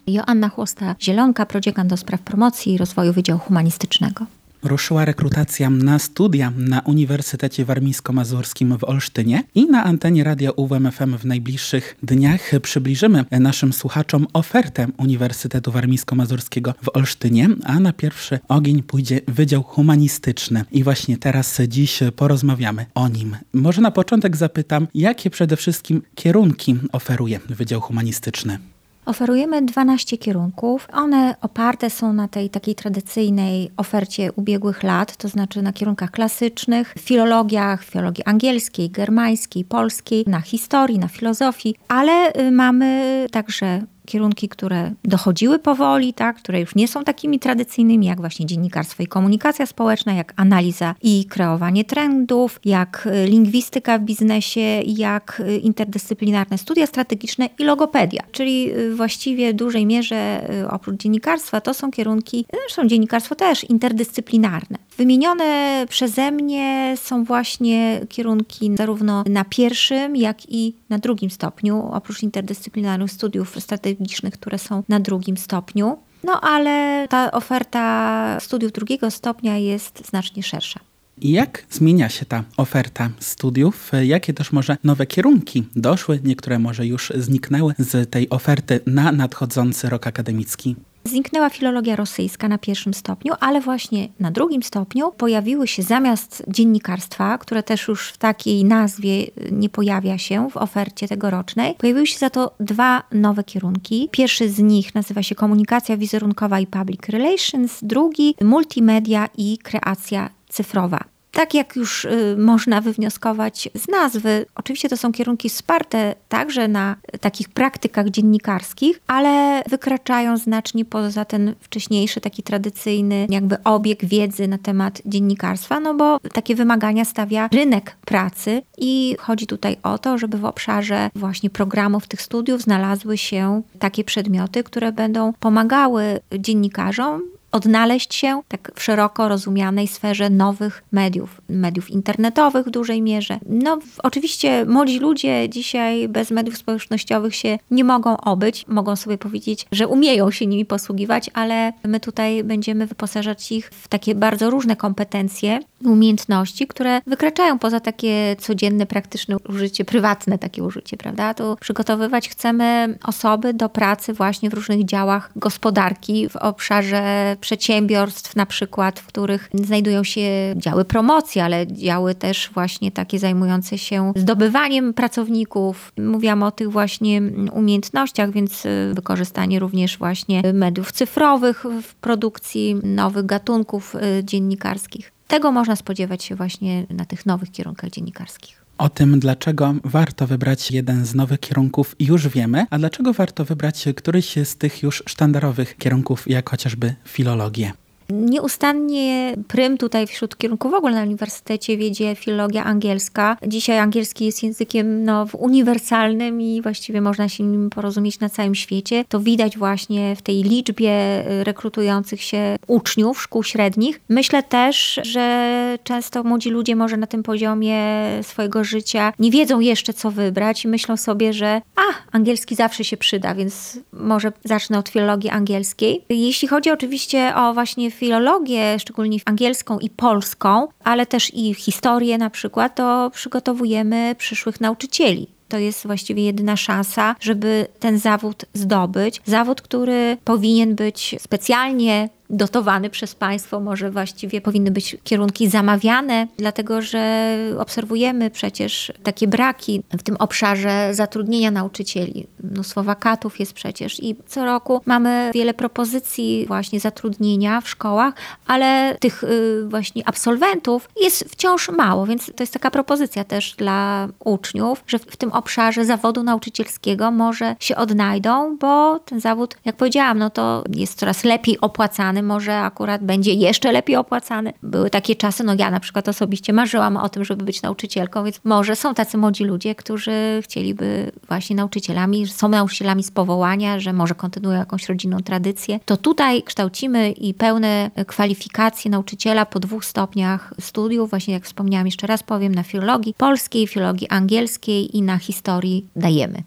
Joanna Chłosta-Zielonka, prodziekan do spraw promocji i rozwoju Wydziału Humanistycznego. Ruszyła rekrutacja na studia na Uniwersytecie Warmińsko-Mazurskim w Olsztynie i na antenie Radia UWMFM w najbliższych dniach przybliżymy naszym słuchaczom ofertę Uniwersytetu Warmińsko-Mazurskiego w Olsztynie, a na pierwszy ogień pójdzie Wydział Humanistyczny. I właśnie teraz, dziś porozmawiamy o nim. Może na początek zapytam, jakie przede wszystkim kierunki oferuje Wydział Humanistyczny? Oferujemy 12 kierunków. One oparte są na tej takiej tradycyjnej ofercie ubiegłych lat, to znaczy na kierunkach klasycznych, filologii angielskiej, germańskiej, polskiej, na historii, na filozofii, ale mamy także kierunki, które dochodziły powoli, tak, które już nie są takimi tradycyjnymi, jak właśnie dziennikarstwo i komunikacja społeczna, jak analiza i kreowanie trendów, jak lingwistyka w biznesie, jak interdyscyplinarne studia strategiczne i logopedia. Czyli właściwie w dużej mierze oprócz dziennikarstwa to są kierunki, zresztą dziennikarstwo też, interdyscyplinarne. Wymienione przeze mnie są właśnie kierunki zarówno na pierwszym, jak i na drugim stopniu, oprócz interdyscyplinarnych studiów strategicznych, które są na drugim stopniu. No ale ta oferta studiów drugiego stopnia jest znacznie szersza. Jak zmienia się ta oferta studiów? Jakie też może nowe kierunki doszły? Niektóre może już zniknęły z tej oferty na nadchodzący rok akademicki. Zniknęła filologia rosyjska na pierwszym stopniu, ale właśnie na drugim stopniu pojawiły się zamiast dziennikarstwa, które też już w takiej nazwie nie pojawia się w ofercie tegorocznej, pojawiły się za to dwa nowe kierunki. Pierwszy z nich nazywa się komunikacja wizerunkowa i public relations, drugi multimedia i kreacja cyfrowa. Tak jak już można wywnioskować z nazwy, oczywiście to są kierunki wsparte także na takich praktykach dziennikarskich, ale wykraczają znacznie poza ten wcześniejszy, taki tradycyjny jakby obieg wiedzy na temat dziennikarstwa, no bo takie wymagania stawia rynek pracy i chodzi tutaj o to, żeby w obszarze właśnie programów tych studiów znalazły się takie przedmioty, które będą pomagały dziennikarzom odnaleźć się tak w szeroko rozumianej sferze nowych mediów internetowych w dużej mierze. No oczywiście młodzi ludzie dzisiaj bez mediów społecznościowych się nie mogą obyć, mogą sobie powiedzieć, że umieją się nimi posługiwać, ale my tutaj będziemy wyposażać ich w takie bardzo różne kompetencje, umiejętności, które wykraczają poza takie codzienne, praktyczne użycie, prywatne takie użycie, prawda? Tu przygotowywać chcemy osoby do pracy właśnie w różnych działach gospodarki, w obszarze przedsiębiorstw na przykład, w których znajdują się działy promocji, ale działy też właśnie takie zajmujące się zdobywaniem pracowników. Mówiłam o tych właśnie umiejętnościach, więc wykorzystanie również właśnie mediów cyfrowych w produkcji nowych gatunków dziennikarskich. Tego można spodziewać się właśnie na tych nowych kierunkach dziennikarskich. O tym, dlaczego warto wybrać jeden z nowych kierunków, już wiemy, a dlaczego warto wybrać któryś z tych już sztandarowych kierunków, jak chociażby filologię? Nieustannie prym tutaj wśród kierunków w ogóle na uniwersytecie wiedzie filologia angielska. Dzisiaj angielski jest językiem uniwersalnym i właściwie można się nim porozumieć na całym świecie. To widać właśnie w tej liczbie rekrutujących się uczniów szkół średnich. Myślę też, że często młodzi ludzie może na tym poziomie swojego życia nie wiedzą jeszcze co wybrać i myślą sobie, że angielski zawsze się przyda, więc może zacznę od filologii angielskiej. Jeśli chodzi oczywiście o właśnie filologię, szczególnie angielską i polską, ale też i historię na przykład, to przygotowujemy przyszłych nauczycieli. To jest właściwie jedyna szansa, żeby ten zawód zdobyć. Zawód, który powinien być specjalnie dotowany przez państwo, może właściwie powinny być kierunki zamawiane, dlatego że obserwujemy przecież takie braki w tym obszarze zatrudnienia nauczycieli. Mnóstwo wakatów jest przecież i co roku mamy wiele propozycji właśnie zatrudnienia w szkołach, ale tych właśnie absolwentów jest wciąż mało, więc to jest taka propozycja też dla uczniów, że w tym obszarze zawodu nauczycielskiego może się odnajdą, bo ten zawód, jak powiedziałam, to jest coraz lepiej opłacany, może akurat będzie jeszcze lepiej opłacany. Były takie czasy, ja na przykład osobiście marzyłam o tym, żeby być nauczycielką, więc może są tacy młodzi ludzie, którzy chcieliby właśnie nauczycielami, są nauczycielami z powołania, że może kontynuują jakąś rodzinną tradycję. To tutaj kształcimy i pełne kwalifikacje nauczyciela po 2 stopniach studiów, właśnie jak wspomniałam, jeszcze raz powiem, na filologii polskiej, filologii angielskiej i na historii dajemy.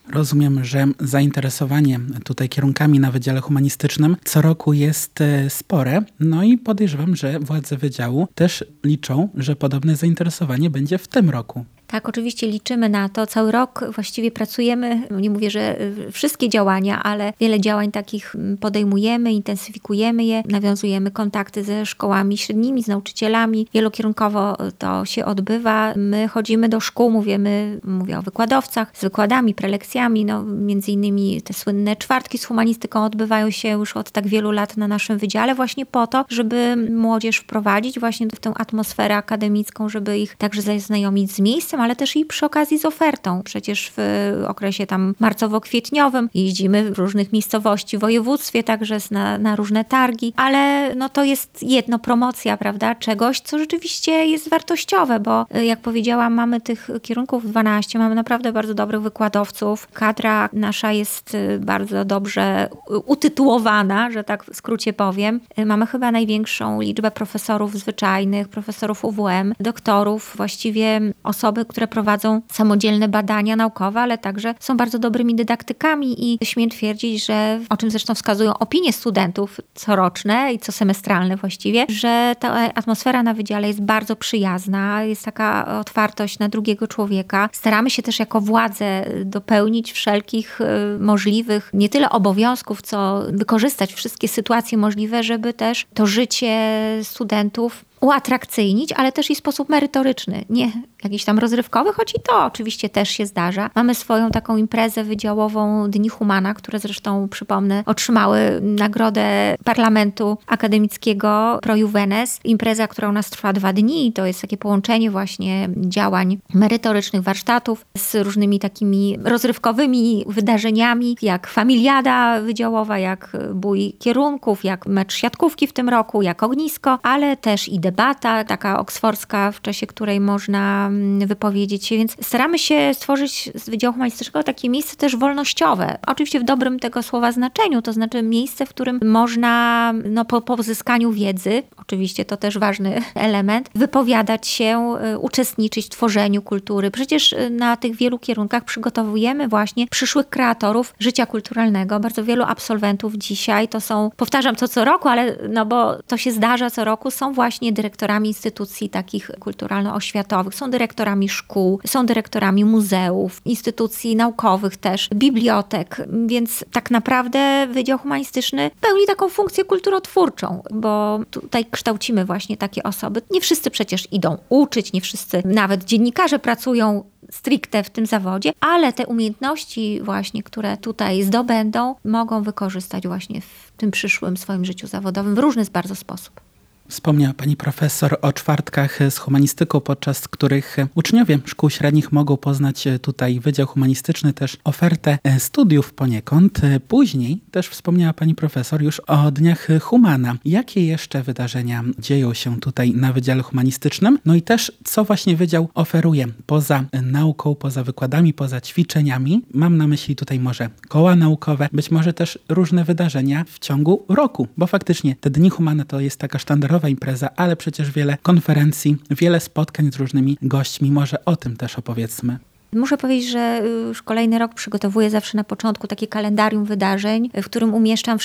Rozumiem, że zainteresowanie tutaj kierunkami na Wydziale Humanistycznym co roku jest spore, no i podejrzewam, że władze wydziału też liczą, że podobne zainteresowanie będzie w tym roku. Tak, oczywiście liczymy na to. Cały rok właściwie pracujemy, nie mówię, że wszystkie działania, ale wiele działań takich podejmujemy, intensyfikujemy je, nawiązujemy kontakty ze szkołami średnimi, z nauczycielami. Wielokierunkowo to się odbywa. My chodzimy do szkół, mówię o wykładowcach, z wykładami, prelekcjami. Między innymi te słynne czwartki z humanistyką odbywają się już od tak wielu lat na naszym wydziale właśnie po to, żeby młodzież wprowadzić właśnie w tę atmosferę akademicką, żeby ich także zaznajomić z miejscem, ale też i przy okazji z ofertą. Przecież w okresie tam marcowo-kwietniowym jeździmy w różnych miejscowości w województwie, także na różne targi, ale to jest promocja, prawda, czegoś, co rzeczywiście jest wartościowe, bo jak powiedziałam, mamy tych kierunków 12, mamy naprawdę bardzo dobrych wykładowców. Kadra nasza jest bardzo dobrze utytułowana, że tak w skrócie powiem. Mamy chyba największą liczbę profesorów zwyczajnych, profesorów UWM, doktorów, właściwie osoby, które prowadzą samodzielne badania naukowe, ale także są bardzo dobrymi dydaktykami i śmiem twierdzić, że, o czym zresztą wskazują opinie studentów coroczne i cosemestralne właściwie, że ta atmosfera na wydziale jest bardzo przyjazna, jest taka otwartość na drugiego człowieka. Staramy się też jako władze dopełnić wszelkich możliwych, nie tyle obowiązków, co wykorzystać wszystkie sytuacje możliwe, żeby też to życie studentów uatrakcyjnić, ale też i w sposób merytoryczny, nie jakiś tam rozrywkowy, choć i to oczywiście też się zdarza. Mamy swoją taką imprezę wydziałową Dni Humana, które zresztą, przypomnę, otrzymały nagrodę Parlamentu Akademickiego Pro Juvenes. Impreza, która u nas trwa 2 dni, to jest takie połączenie właśnie działań merytorycznych, warsztatów z różnymi takimi rozrywkowymi wydarzeniami, jak familiada wydziałowa, jak bój kierunków, jak mecz siatkówki w tym roku, jak ognisko, ale też i debata taka oksfordzka, w czasie której można wypowiedzieć się, więc staramy się stworzyć z Wydziału Humanistycznego takie miejsce też wolnościowe. Oczywiście w dobrym tego słowa znaczeniu, to znaczy miejsce, w którym można po pozyskaniu wiedzy, oczywiście to też ważny element, wypowiadać się, uczestniczyć w tworzeniu kultury. Przecież na tych wielu kierunkach przygotowujemy właśnie przyszłych kreatorów życia kulturalnego. Bardzo wielu absolwentów dzisiaj to są, powtarzam to co roku, ale bo to się zdarza co roku, są właśnie dyrektorami instytucji takich kulturalno-oświatowych, są dyrektorami szkół, są dyrektorami muzeów, instytucji naukowych też, bibliotek, więc tak naprawdę Wydział Humanistyczny pełni taką funkcję kulturotwórczą, bo tutaj kształcimy właśnie takie osoby. Nie wszyscy przecież idą uczyć, nie wszyscy, nawet dziennikarze pracują stricte w tym zawodzie, ale te umiejętności właśnie, które tutaj zdobędą, mogą wykorzystać właśnie w tym przyszłym swoim życiu zawodowym w różny bardzo sposób. Wspomniała pani profesor o czwartkach z humanistyką, podczas których uczniowie szkół średnich mogą poznać tutaj Wydział Humanistyczny, też ofertę studiów poniekąd. Później też wspomniała pani profesor już o Dniach Humana. Jakie jeszcze wydarzenia dzieją się tutaj na Wydziale Humanistycznym? No i też co właśnie Wydział oferuje poza nauką, poza wykładami, poza ćwiczeniami? Mam na myśli tutaj może koła naukowe, być może też różne wydarzenia w ciągu roku, bo faktycznie te Dni Humana to jest taka sztandarowa impreza, ale przecież wiele konferencji, wiele spotkań z różnymi gośćmi. Może o tym też opowiedzmy. Muszę powiedzieć, że już kolejny rok przygotowuję zawsze na początku takie kalendarium wydarzeń, w którym umieszczam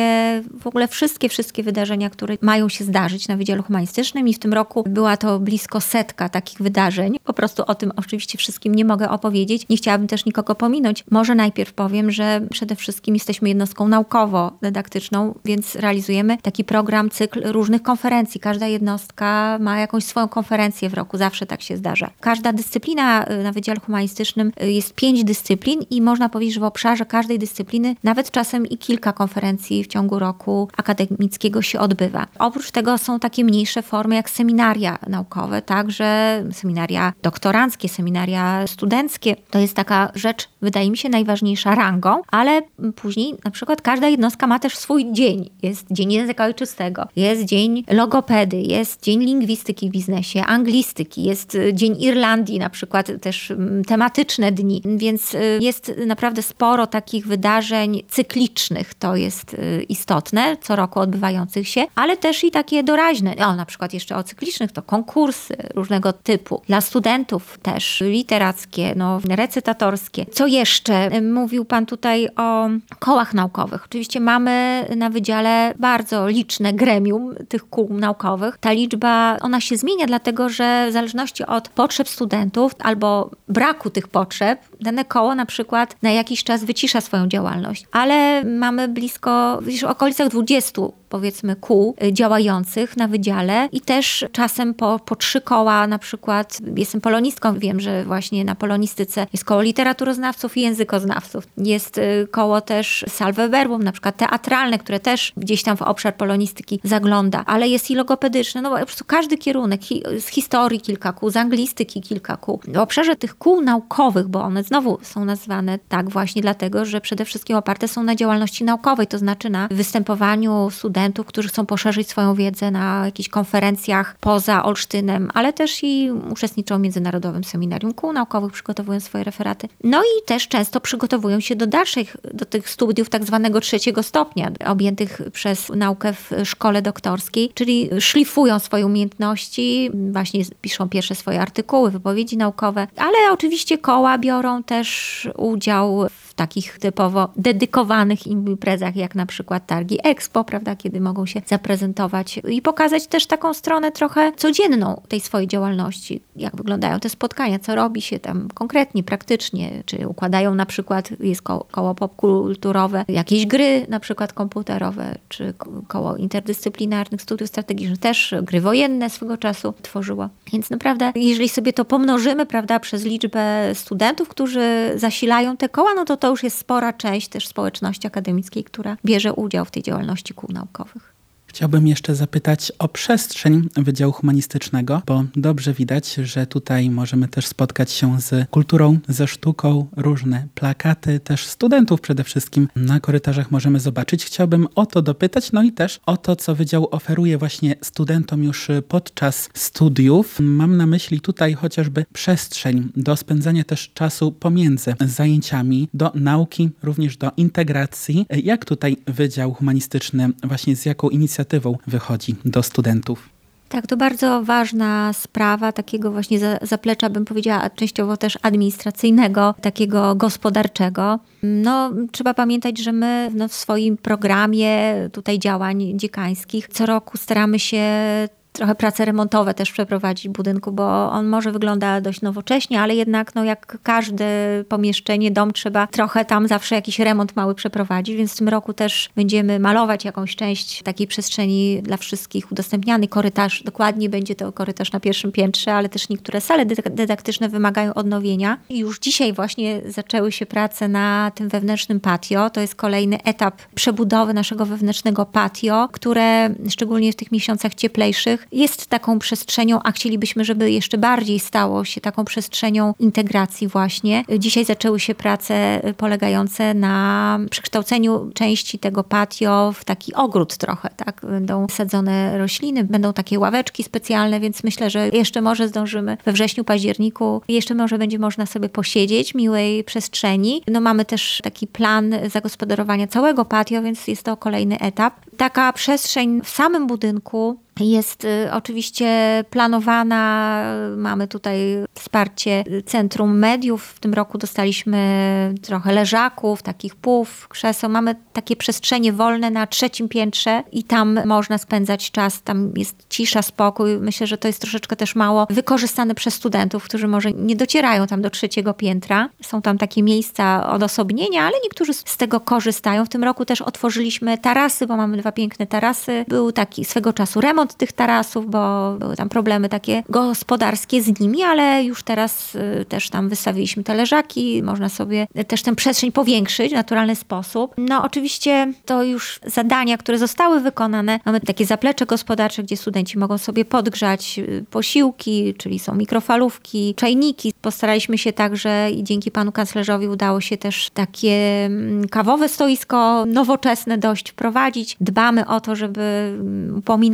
wszystkie wydarzenia, które mają się zdarzyć na Wydziale Humanistycznym i w tym roku była to blisko 100 takich wydarzeń. Po prostu o tym oczywiście wszystkim nie mogę opowiedzieć. Nie chciałabym też nikogo pominąć. Może najpierw powiem, że przede wszystkim jesteśmy jednostką naukowo-dydaktyczną, więc realizujemy taki program, cykl różnych konferencji. Każda jednostka ma jakąś swoją konferencję w roku. Zawsze tak się zdarza. Każda dyscyplina na Wydziale Humanistycznym jest 5 dyscyplin i można powiedzieć, że w obszarze każdej dyscypliny nawet czasem i kilka konferencji w ciągu roku akademickiego się odbywa. Oprócz tego są takie mniejsze formy jak seminaria naukowe, także seminaria doktoranckie, seminaria studenckie. To jest taka rzecz, wydaje mi się, najważniejsza rangą, ale później na przykład każda jednostka ma też swój dzień. Jest Dzień Języka Ojczystego, jest Dzień Logopedy, jest Dzień Lingwistyki w biznesie, anglistyki, jest Dzień Irlandii na przykład też tematyczne dni, więc jest naprawdę sporo takich wydarzeń cyklicznych, to jest istotne, co roku odbywających się, ale też i takie doraźne. Na przykład jeszcze o cyklicznych to konkursy różnego typu. Dla studentów też literackie, recytatorskie. Co jeszcze? Mówił Pan tutaj o kołach naukowych. Oczywiście mamy na wydziale bardzo liczne gremium tych kół naukowych. Ta liczba, ona się zmienia, dlatego że w zależności od potrzeb studentów albo braku tych potrzeb, dane koło na przykład na jakiś czas wycisza swoją działalność. Ale mamy blisko, w okolicach 20 powiedzmy kół działających na wydziale i też czasem po 3 koła, na przykład jestem polonistką, wiem, że właśnie na polonistyce jest koło literaturoznawców i językoznawców. Jest koło też salve verbum, na przykład teatralne, które też gdzieś tam w obszar polonistyki zagląda, ale jest i logopedyczne, po prostu każdy kierunek, z historii kilka kół, z anglistyki kilka kół. W obszarze tych kół naukowych, bo one znowu są nazwane tak właśnie dlatego, że przede wszystkim oparte są na działalności naukowej, to znaczy na występowaniu studentów, którzy chcą poszerzyć swoją wiedzę na jakichś konferencjach poza Olsztynem, ale też i uczestniczą w Międzynarodowym Seminarium Kół Naukowych, przygotowują swoje referaty. I też często przygotowują się do tych studiów tak zwanego 3. stopnia, objętych przez naukę w szkole doktorskiej, czyli szlifują swoje umiejętności, właśnie piszą pierwsze swoje artykuły, wypowiedzi naukowe, ale oczywiście koła biorą też udział w takich typowo dedykowanych imprezach, jak na przykład targi Expo, prawda, kiedy mogą się zaprezentować i pokazać też taką stronę trochę codzienną tej swojej działalności. Jak wyglądają te spotkania, co robi się tam konkretnie, praktycznie, czy układają na przykład, jest koło popkulturowe, jakieś gry na przykład komputerowe, czy koło interdyscyplinarnych studiów strategicznych, też gry wojenne swego czasu tworzyło. Więc naprawdę, jeżeli sobie to pomnożymy, prawda, przez liczbę studentów, którzy zasilają te koła, to już jest spora część też społeczności akademickiej, która bierze udział w tej działalności kół naukowych. Chciałbym jeszcze zapytać o przestrzeń Wydziału Humanistycznego, bo dobrze widać, że tutaj możemy też spotkać się z kulturą, ze sztuką, różne plakaty, też studentów przede wszystkim na korytarzach możemy zobaczyć. Chciałbym o to dopytać, i też o to, co Wydział oferuje właśnie studentom już podczas studiów. Mam na myśli tutaj chociażby przestrzeń do spędzania też czasu pomiędzy zajęciami, do nauki, również do integracji. Jak tutaj Wydział Humanistyczny właśnie z jaką inicjatywą wychodzi do studentów? Tak, to bardzo ważna sprawa takiego właśnie zaplecza, bym powiedziała, częściowo też administracyjnego, takiego gospodarczego. Trzeba pamiętać, że my w swoim programie tutaj działań dziekańskich co roku staramy się trochę prace remontowe też przeprowadzić w budynku, bo on może wygląda dość nowocześnie, ale jednak jak każde pomieszczenie, dom, trzeba trochę tam zawsze jakiś remont mały przeprowadzić, więc w tym roku też będziemy malować jakąś część takiej przestrzeni dla wszystkich, udostępniany korytarz. Dokładnie będzie to korytarz na 1. piętrze, ale też niektóre sale dydaktyczne wymagają odnowienia. I już dzisiaj właśnie zaczęły się prace na tym wewnętrznym patio. To jest kolejny etap przebudowy naszego wewnętrznego patio, które szczególnie w tych miesiącach cieplejszych jest taką przestrzenią, a chcielibyśmy, żeby jeszcze bardziej stało się taką przestrzenią integracji właśnie. Dzisiaj zaczęły się prace polegające na przekształceniu części tego patio w taki ogród trochę, tak? Będą sadzone rośliny, będą takie ławeczki specjalne, więc myślę, że jeszcze może zdążymy we wrześniu, październiku, jeszcze może będzie można sobie posiedzieć w miłej przestrzeni. Mamy też taki plan zagospodarowania całego patio, więc jest to kolejny etap. Taka przestrzeń w samym budynku jest oczywiście planowana, mamy tutaj wsparcie Centrum Mediów. W tym roku dostaliśmy trochę leżaków, takich puf, krzeseł. Mamy takie przestrzenie wolne na 3. piętrze i tam można spędzać czas, tam jest cisza, spokój. Myślę, że to jest troszeczkę też mało wykorzystane przez studentów, którzy może nie docierają tam do 3. piętra. Są tam takie miejsca odosobnienia, ale niektórzy z tego korzystają. W tym roku też otworzyliśmy tarasy, bo mamy 2 piękne tarasy. Był taki swego czasu remont tych tarasów, bo były tam problemy takie gospodarskie z nimi, ale już teraz też tam wystawiliśmy te leżaki. Można sobie też tę przestrzeń powiększyć w naturalny sposób. Oczywiście to już zadania, które zostały wykonane. Mamy takie zaplecze gospodarcze, gdzie studenci mogą sobie podgrzać posiłki, czyli są mikrofalówki, czajniki. Postaraliśmy się także i dzięki panu kanclerzowi udało się też takie kawowe stoisko nowoczesne dość wprowadzić. Dbamy o to, żeby upominamy, że tak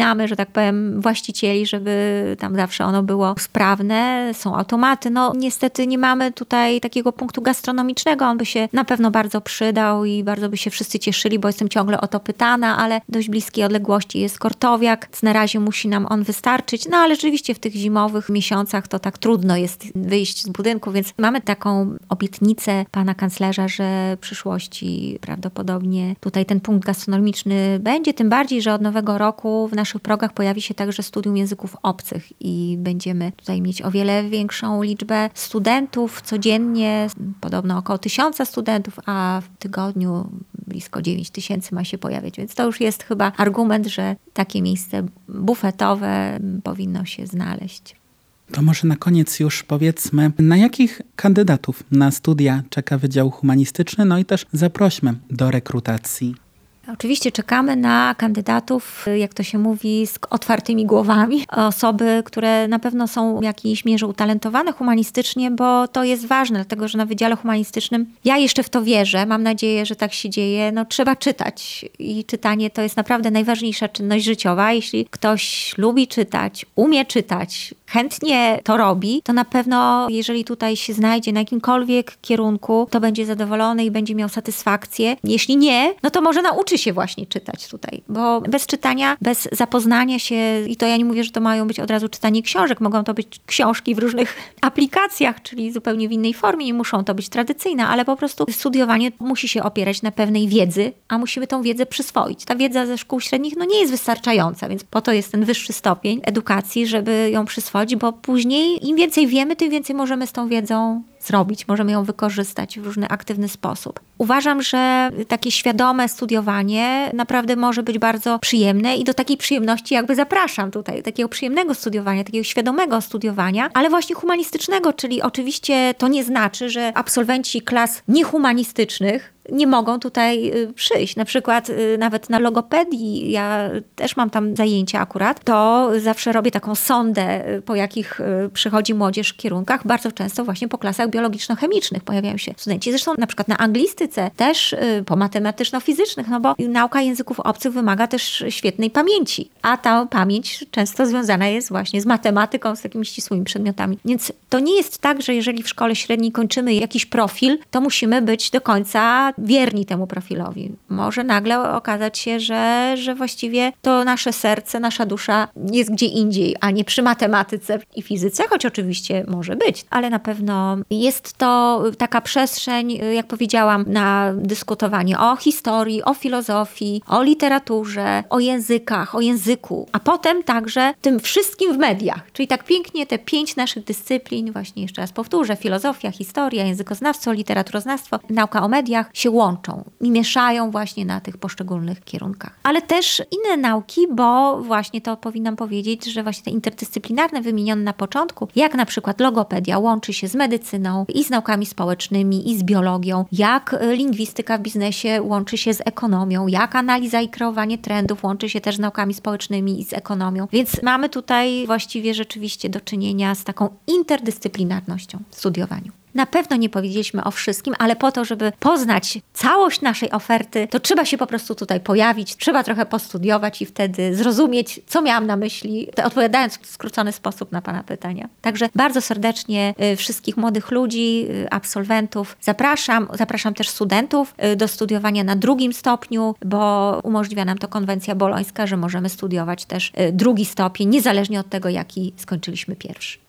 tak powiem, właścicieli, żeby tam zawsze ono było sprawne. Są automaty. No niestety nie mamy tutaj takiego punktu gastronomicznego. On by się na pewno bardzo przydał i bardzo by się wszyscy cieszyli, bo jestem ciągle o to pytana, ale w dość bliskiej odległości jest Kortowiak. Na razie musi nam on wystarczyć. No ale rzeczywiście w tych zimowych miesiącach to tak trudno jest wyjść z budynku, więc mamy taką obietnicę pana kanclerza, że w przyszłości prawdopodobnie tutaj ten punkt gastronomiczny będzie, tym bardziej, że od nowego roku w naszych progach pojawi się także studium języków obcych i będziemy tutaj mieć o wiele większą liczbę studentów codziennie, podobno około 1000 studentów, a w tygodniu blisko 9000 ma się pojawiać, więc to już jest chyba argument, że takie miejsce bufetowe powinno się znaleźć. To może na koniec już powiedzmy, na jakich kandydatów na studia czeka Wydział Humanistyczny, no i też zaprośmy do rekrutacji. Oczywiście czekamy na kandydatów, jak to się mówi, z otwartymi głowami. Osoby, które na pewno są w jakiejś mierze utalentowane humanistycznie, bo to jest ważne, dlatego że na Wydziale Humanistycznym, ja jeszcze w to wierzę, mam nadzieję, że tak się dzieje, no trzeba czytać i czytanie to jest naprawdę najważniejsza czynność życiowa. Jeśli ktoś lubi czytać, umie czytać, chętnie to robi, to na pewno, jeżeli tutaj się znajdzie na jakimkolwiek kierunku, to będzie zadowolony i będzie miał satysfakcję. Jeśli nie, no to może nauczy się właśnie czytać tutaj, bo bez czytania, bez zapoznania się, i to ja nie mówię, że to mają być od razu czytanie książek, mogą to być książki w różnych aplikacjach, czyli zupełnie w innej formie, nie muszą to być tradycyjne, ale po prostu studiowanie musi się opierać na pewnej wiedzy, a musimy tą wiedzę przyswoić. Ta wiedza ze szkół średnich nie jest wystarczająca, więc po to jest ten wyższy stopień edukacji, żeby ją przyswoić, bo później im więcej wiemy, tym więcej możemy z tą wiedzą zrobić, możemy ją wykorzystać w różny aktywny sposób. Uważam, że takie świadome studiowanie naprawdę może być bardzo przyjemne i do takiej przyjemności jakby zapraszam tutaj, takiego przyjemnego studiowania, takiego świadomego studiowania, ale właśnie humanistycznego, czyli oczywiście to nie znaczy, że absolwenci klas niehumanistycznych nie mogą tutaj przyjść. Na przykład nawet na logopedii, ja też mam tam zajęcia akurat, to zawsze robię taką sondę, po jakich przychodzi młodzież w kierunkach. Bardzo często właśnie po klasach biologiczno-chemicznych pojawiają się studenci. Zresztą na przykład na anglistyce też, po matematyczno-fizycznych, no bo nauka języków obcych wymaga też świetnej pamięci, a ta pamięć często związana jest właśnie z matematyką, z takimi ścisłymi przedmiotami. Więc to nie jest tak, że jeżeli w szkole średniej kończymy jakiś profil, to musimy być do końca wierni temu profilowi. Może nagle okazać się, że właściwie to nasze serce, nasza dusza jest gdzie indziej, a nie przy matematyce i fizyce, choć oczywiście może być, ale na pewno jest to taka przestrzeń, jak powiedziałam, na dyskutowanie o historii, o filozofii, o literaturze, o językach, o języku, a potem także tym wszystkim w mediach. Czyli tak pięknie te 5 naszych dyscyplin, właśnie jeszcze raz powtórzę, filozofia, historia, językoznawstwo, literaturoznawstwo, nauka o mediach się łączą i mieszają właśnie na tych poszczególnych kierunkach. Ale też inne nauki, bo właśnie to powinnam powiedzieć, że właśnie te interdyscyplinarne wymienione na początku, jak na przykład logopedia łączy się z medycyną i z naukami społecznymi i z biologią, jak lingwistyka w biznesie łączy się z ekonomią, jak analiza i kreowanie trendów łączy się też z naukami społecznymi i z ekonomią. Więc mamy tutaj właściwie rzeczywiście do czynienia z taką interdyscyplinarnością w studiowaniu. Na pewno nie powiedzieliśmy o wszystkim, ale po to, żeby poznać całość naszej oferty, to trzeba się po prostu tutaj pojawić, trzeba trochę postudiować i wtedy zrozumieć, co miałam na myśli, odpowiadając w skrócony sposób na pana pytania. Także bardzo serdecznie wszystkich młodych ludzi, absolwentów zapraszam też studentów do studiowania na 2. stopniu, bo umożliwia nam to konwencja bolońska, że możemy studiować też 2. stopień, niezależnie od tego, jaki skończyliśmy pierwszy.